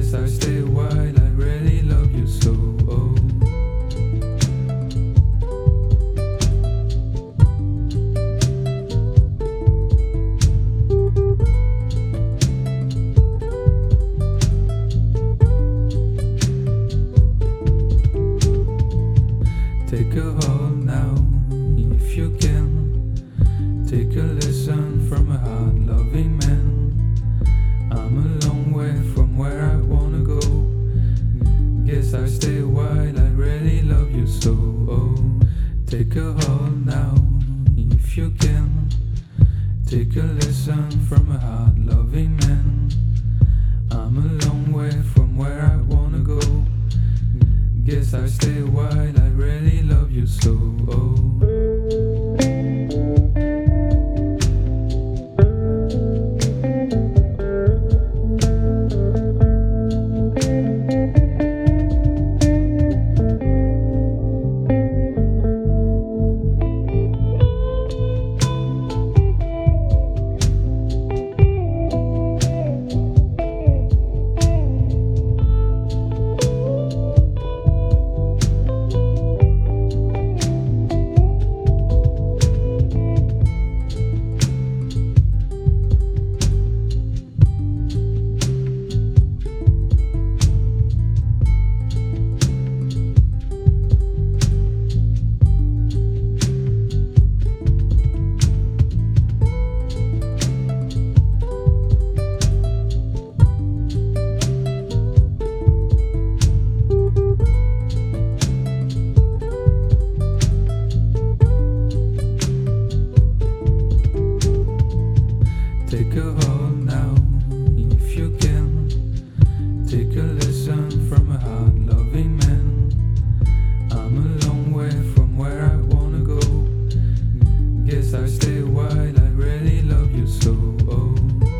Guess I'll stay a while, I really love you so. Oh. Take a hold now, if you can. Take a listen from a hard-loving man. I'm a long way from where I wanna go. Guess I'll stay a while, I really love you so. Oh. Take a hold now, if you can. Take a listen from a hard-loving man. I'm a long way from where I wanna go. Guess I'll stay a while, I really love you so. Oh. Take a hold now, if you can. Take a listen from a hard-loving man. I'm a long way from where I wanna go. Guess I'll stay a while, I really love you so. Oh.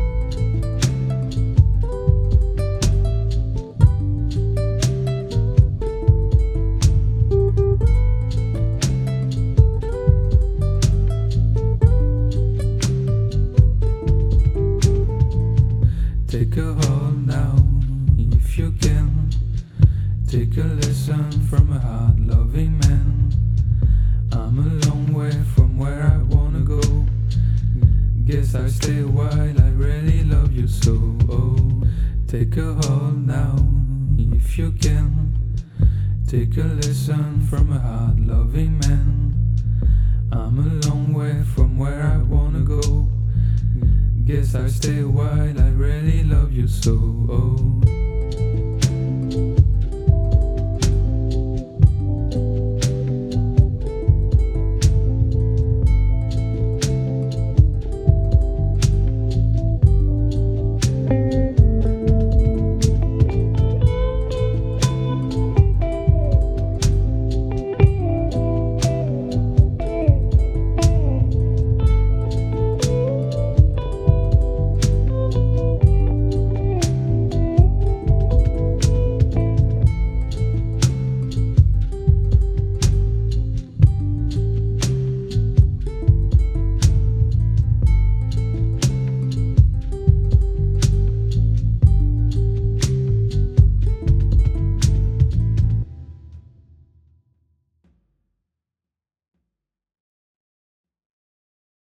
Take a hold now, if you can. Take a listen from a hard-loving man. I'm a long way from where I wanna go. Guess I'll stay a while, I really love you so. Oh. Take a hold now, if you can. Take a listen from a hard-loving man. I'm a long way from where I wanna go. Guess I'll stay a while, I really love you so. Oh.